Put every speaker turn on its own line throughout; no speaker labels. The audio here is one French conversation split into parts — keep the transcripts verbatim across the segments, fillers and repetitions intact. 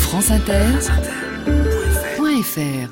franceinter.fr.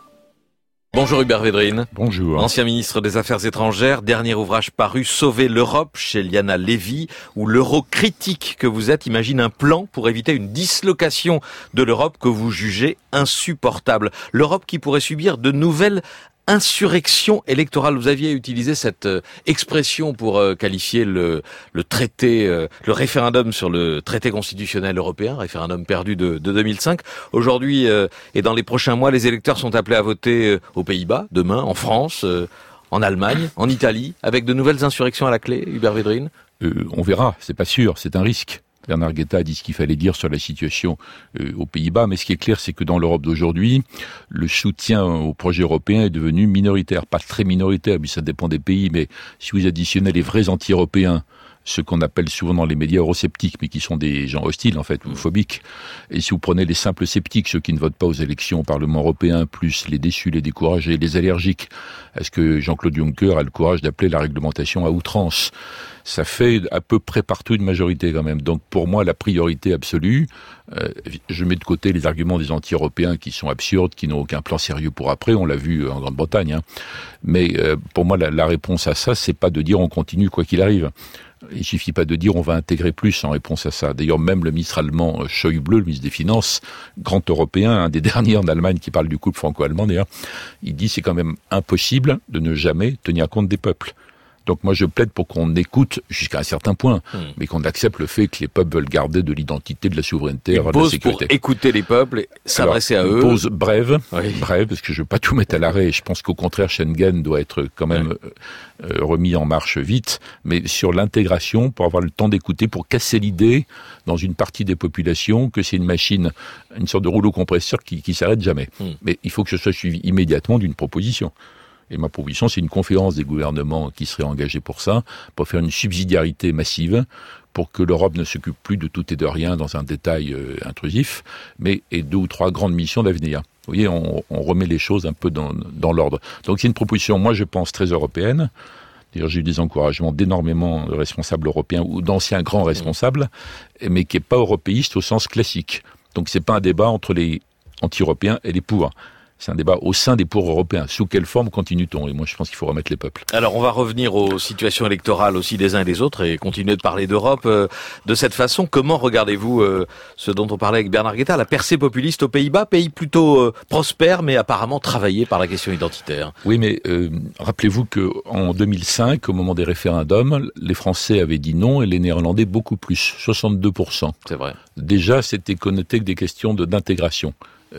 Bonjour Hubert Védrine.
Bonjour.
Ancien ministre des Affaires étrangères, dernier ouvrage paru, Sauver l'Europe, chez Liana Levy, où l'euro-critique que vous êtes imagine un plan pour éviter une dislocation de l'Europe que vous jugez insupportable. L'Europe qui pourrait subir de nouvelles insurrection électorale. Vous aviez utilisé cette euh, expression pour euh, qualifier le, le traité, euh, le référendum sur le traité constitutionnel européen, référendum perdu de, de deux mille cinq. Aujourd'hui euh, et dans les prochains mois, les électeurs sont appelés à voter euh, aux Pays-Bas, demain, en France, euh, en Allemagne, en Italie, avec de nouvelles insurrections à la clé, Hubert Védrine.
Euh, on verra, c'est pas sûr, c'est un risque. Bernard Guetta a dit ce qu'il fallait dire sur la situation euh, aux Pays-Bas, mais ce qui est clair, c'est que dans l'Europe d'aujourd'hui, le soutien au projet européen est devenu minoritaire, pas très minoritaire, mais ça dépend des pays, mais si vous additionnez les vrais anti-européens, ceux qu'on appelle souvent dans les médias eurosceptiques, mais qui sont des gens hostiles en fait, ou phobiques, et si vous prenez les simples sceptiques, ceux qui ne votent pas aux élections au Parlement européen, plus les déçus, les découragés, les allergiques, est-ce que Jean-Claude Juncker a le courage d'appeler la réglementation à outrance ? Ça fait à peu près partout une majorité quand même. Donc pour moi, la priorité absolue, euh, je mets de côté les arguments des anti-européens qui sont absurdes, qui n'ont aucun plan sérieux pour après, on l'a vu en Grande-Bretagne. Hein. Mais euh, pour moi, la, la réponse à ça, c'est pas de dire on continue quoi qu'il arrive. Il suffit pas de dire on va intégrer plus en réponse à ça. D'ailleurs, même le ministre allemand Schäuble, le ministre des Finances, grand européen, un des derniers en Allemagne qui parle du couple franco-allemand d'ailleurs, il dit c'est quand même impossible de ne jamais tenir compte des peuples. Donc moi je plaide pour qu'on écoute jusqu'à un certain point, mmh. mais qu'on accepte le fait que les peuples veulent garder de l'identité, de la souveraineté, de la sécurité.
Pour écouter les peuples et s'adresser Alors, à eux.
Une pause brève,
oui.
brève, parce que je veux pas tout mettre à l'arrêt. Je pense qu'au contraire Schengen doit être quand même oui. euh, remis en marche vite, mais sur l'intégration, pour avoir le temps d'écouter, pour casser l'idée dans une partie des populations que c'est une machine, une sorte de rouleau compresseur qui, qui s'arrête jamais. Mmh. Mais il faut que ce soit suivi immédiatement d'une proposition. Et ma proposition, c'est une conférence des gouvernements qui seraient engagés pour ça, pour faire une subsidiarité massive, pour que l'Europe ne s'occupe plus de tout et de rien dans un détail euh, intrusif, mais ait deux ou trois grandes missions d'avenir. Vous voyez, on, on remet les choses un peu dans, dans l'ordre. Donc c'est une proposition, moi je pense, très européenne. D'ailleurs, j'ai eu des encouragements d'énormément de responsables européens ou d'anciens grands responsables, mais qui n'est pas européiste au sens classique. Donc c'est pas un débat entre les anti-européens et les pour. C'est un débat au sein des pour européens. Sous quelle forme continue-t-on ? Et moi, je pense qu'il faut remettre les peuples.
Alors, on va revenir aux situations électorales aussi des uns et des autres et continuer de parler d'Europe euh, de cette façon. Comment regardez-vous euh, ce dont on parlait avec Bernard Guetta, la percée populiste aux Pays-Bas, pays plutôt euh, prospère, mais apparemment travaillé par la question identitaire ?
Oui, mais euh, rappelez-vous qu'en deux mille cinq, au moment des référendums, les Français avaient dit non et les Néerlandais beaucoup plus, soixante-deux pour cent.
C'est vrai.
Déjà, c'était connoté que des questions de, d'intégration.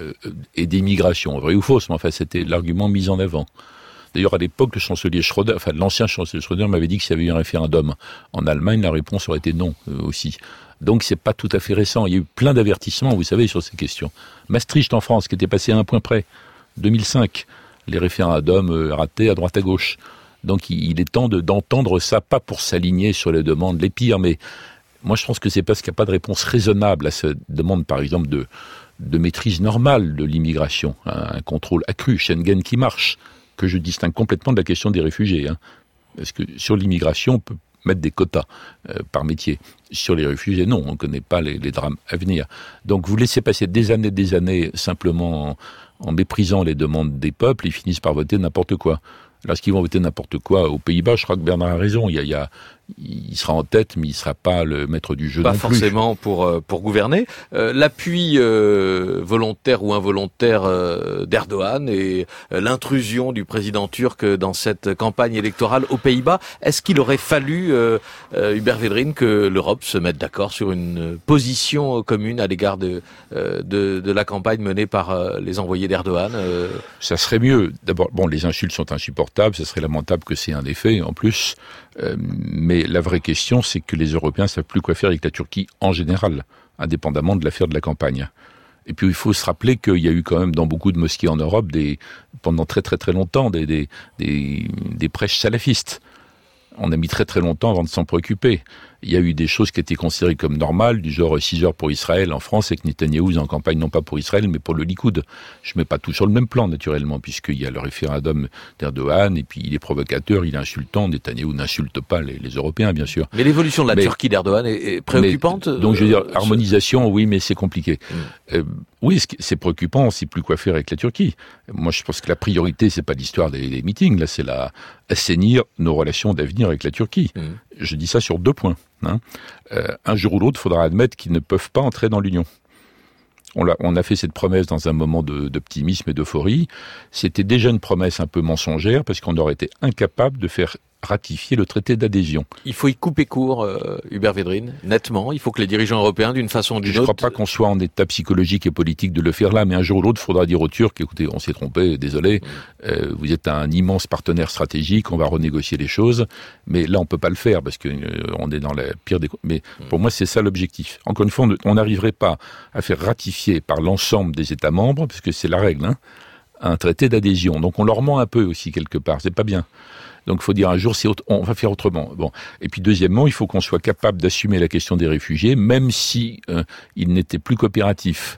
Et d'immigration, vrai ou fausse, mais enfin c'était l'argument mis en avant. D'ailleurs à l'époque le chancelier Schröder, enfin l'ancien chancelier Schröder m'avait dit que s'il y avait eu un référendum en Allemagne, la réponse aurait été non euh, aussi. Donc c'est pas tout à fait récent, il y a eu plein d'avertissements, vous savez, sur ces questions. Maastricht en France, qui était passé à un point près, deux mille cinq, les référendums euh, ratés à droite à gauche. Donc il, il est temps de, d'entendre ça, pas pour s'aligner sur les demandes les pires, mais moi je pense que c'est parce qu'il n'y a pas de réponse raisonnable à cette demande par exemple de de maîtrise normale de l'immigration, hein, un contrôle accru, Schengen qui marche, que je distingue complètement de la question des réfugiés. Hein, parce que sur l'immigration, on peut mettre des quotas euh, par métier. Sur les réfugiés, non, on ne connaît pas les, les drames à venir. Donc vous laissez passer des années des années simplement en, en méprisant les demandes des peuples, ils finissent par voter n'importe quoi. Alors, est-ce qu'ils vont voter n'importe quoi aux Pays-Bas ? Je crois que Bernard a raison. Il y a, il y a, il sera en tête, mais il ne sera pas le maître du jeu
pas
non plus.
Pas forcément pour pour gouverner. Euh, l'appui euh, volontaire ou involontaire euh, d'Erdogan et euh, l'intrusion du président turc dans cette campagne électorale aux Pays-Bas. Est-ce qu'il aurait fallu, euh, euh, Hubert Védrine, que l'Europe se mette d'accord sur une position commune à l'égard de euh, de, de la campagne menée par euh, les envoyés d'Erdogan euh...
Ça serait mieux. D'abord, bon, les insultes sont insupportables. Ce serait lamentable que c'est un effet, en plus. Euh, mais la vraie question, c'est que les Européens ne savent plus quoi faire avec la Turquie en général, indépendamment de l'affaire de la campagne. Et puis, il faut se rappeler qu'il y a eu quand même dans beaucoup de mosquées en Europe, des, pendant très très très longtemps, des, des, des, des prêches salafistes. On a mis très très longtemps avant de s'en préoccuper. il y a eu des choses qui étaient considérées comme normales, du genre six heures pour Israël en France, et que Netanyahou est en campagne non pas pour Israël, mais pour le Likoud. Je mets pas tout sur le même plan, naturellement, puisqu'il y a le référendum d'Erdogan, et puis il est provocateur, il est insultant. Netanyahou n'insulte pas les, les Européens, bien sûr.
Mais l'évolution de la mais, Turquie d'Erdogan est, est préoccupante.
Mais, donc je veux dire, euh, harmonisation, oui, mais c'est compliqué. Mmh. Euh, oui, c'est préoccupant, on ne sait plus quoi faire avec la Turquie. Moi, je pense que la priorité, c'est pas l'histoire des, des meetings, là, c'est la assainir nos relations d'avenir avec la Turquie. Mmh. Je dis ça sur deux points. Hein. Euh, un jour ou l'autre, il faudra admettre qu'ils ne peuvent pas entrer dans l'Union. On a, on a fait cette promesse dans un moment de, d'optimisme et d'euphorie. C'était déjà une promesse un peu mensongère parce qu'on aurait été incapable de faire ratifier le traité d'adhésion.
Il faut y couper court, euh, Hubert Védrine, nettement. Il faut que les dirigeants européens, d'une façon ou d'une autre...
Je ne crois pas qu'on soit en état psychologique et politique de le faire là, mais un jour ou l'autre, il faudra dire aux Turcs, écoutez, on s'est trompé, désolé, mmh. euh, vous êtes un immense partenaire stratégique, on va renégocier les choses, mais là, on ne peut pas le faire parce qu'on euh, est dans la pire des... Mais mmh. pour moi, c'est ça l'objectif. Encore une fois, on n'arriverait pas à faire ratifier par l'ensemble des États membres, parce que c'est la règle, hein, un traité d'adhésion. Donc on leur ment un peu aussi quelque part, c'est pas bien. Donc il faut dire un jour, c'est autre, on va faire autrement. Bon. Et puis deuxièmement, il faut qu'on soit capable d'assumer la question des réfugiés, même si euh, ils n'étaient plus coopératifs.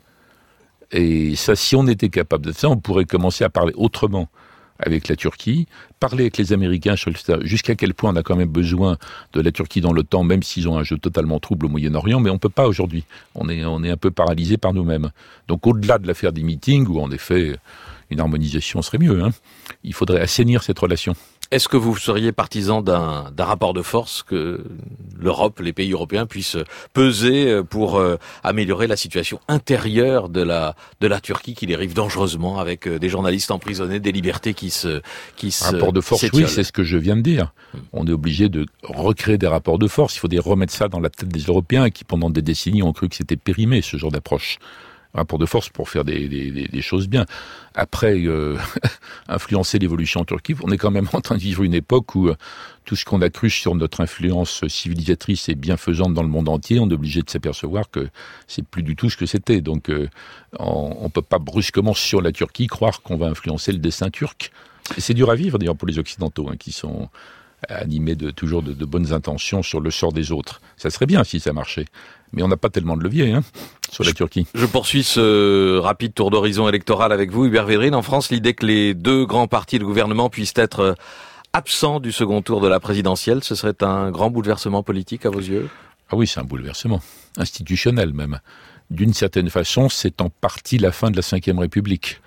Et ça, si on était capable de ça, on pourrait commencer à parler autrement avec la Turquie, parler avec les Américains sur le, jusqu'à quel point on a quand même besoin de la Turquie dans l'OTAN, même s'ils ont un jeu totalement trouble au Moyen-Orient, mais on peut pas aujourd'hui. On est, on est un peu paralysé par nous-mêmes. Donc au-delà de l'affaire des meetings, où en effet une harmonisation serait mieux, hein, il faudrait assainir cette relation.
Est-ce que vous seriez partisan d'un, d'un rapport de force que l'Europe, les pays européens puissent peser pour euh, améliorer la situation intérieure de la de la Turquie qui dérive dangereusement avec euh, des journalistes emprisonnés, des libertés qui se qui se
rapport de force, s'étiolent. Oui, c'est ce que je viens de dire. Hum. On est obligé de recréer des rapports de force. Il faut remettre ça dans la tête des Européens qui, pendant des décennies, ont cru que c'était périmé ce genre d'approche. Rapport de force pour faire des, des, des choses bien. Après, euh, influencer l'évolution en Turquie, on est quand même en train de vivre une époque où euh, tout ce qu'on a cru sur notre influence civilisatrice et bienfaisante dans le monde entier, on est obligé de s'apercevoir que c'est plus du tout ce que c'était. Donc, euh, on ne peut pas brusquement sur la Turquie croire qu'on va influencer le destin turc. Et c'est dur à vivre d'ailleurs pour les Occidentaux, hein, qui sont animés de toujours de, de bonnes intentions sur le sort des autres. Ça serait bien si ça marchait. Mais on n'a pas tellement de levier hein, sur la
je,
Turquie.
Je poursuis ce rapide tour d'horizon électoral avec vous, Hubert Védrine. En France, l'idée que les deux grands partis de gouvernement puissent être absents du second tour de la présidentielle, ce serait un grand bouleversement politique à vos yeux ?
Ah oui, c'est un bouleversement, institutionnel même. D'une certaine façon, c'est en partie la fin de la Cinquième République,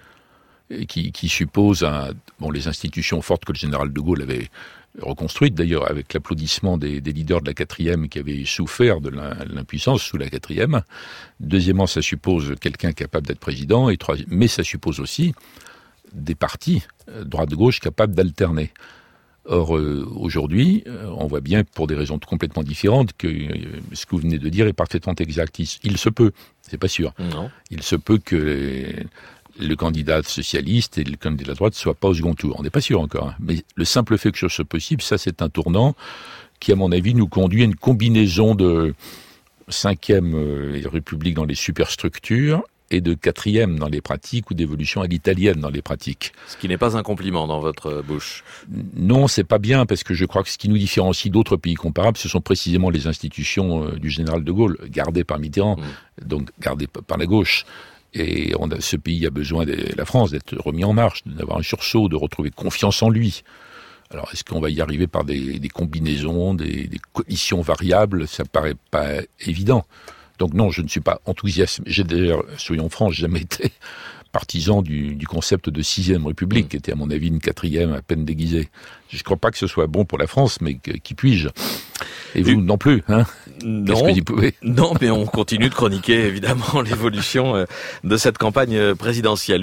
qui, qui suppose un, bon, les institutions fortes que le général de Gaulle avait reconstruite d'ailleurs avec l'applaudissement des, des leaders de la quatrième qui avaient souffert de l'impuissance sous la quatrième. Deuxièmement, ça suppose quelqu'un capable d'être président, et troisième, mais ça suppose aussi des partis, droite-gauche, capables d'alterner. Or, euh, aujourd'hui, on voit bien, pour des raisons complètement différentes, que euh, ce que vous venez de dire est parfaitement exact. Il, il se peut, c'est pas sûr,
non. Il
se peut que les, le candidat socialiste et le candidat de la droite ne soient pas au second tour. On n'est pas sûr encore. Hein. Mais le simple fait que ce soit possible, ça c'est un tournant qui, à mon avis, nous conduit à une combinaison de cinquième euh, République dans les superstructures et de quatrième dans les pratiques ou d'évolution à l'italienne dans les pratiques.
Ce qui n'est pas un compliment dans votre bouche.
Non, c'est pas bien, parce que je crois que ce qui nous différencie d'autres pays comparables, ce sont précisément les institutions euh, du général de Gaulle, gardées par Mitterrand, mmh. donc gardées par la gauche. Et on a, ce pays a besoin, de la France, d'être remis en marche, d'avoir un sursaut, de retrouver confiance en lui. Alors, est-ce qu'on va y arriver par des, des combinaisons, des, des coalitions variables ? Ça paraît pas évident. Donc non, je ne suis pas enthousiaste. J'ai d'ailleurs, soyons francs, jamais été partisan du, du concept de sixième République, mmh. qui était à mon avis une quatrième à peine déguisée. Je ne crois pas que ce soit bon pour la France, mais que, qui puis-je ? Et vous, non plus, hein ?
Non,
Qu'est-ce que vous pouvez ?
Non, mais on continue de chroniquer, évidemment, l'évolution de cette campagne présidentielle.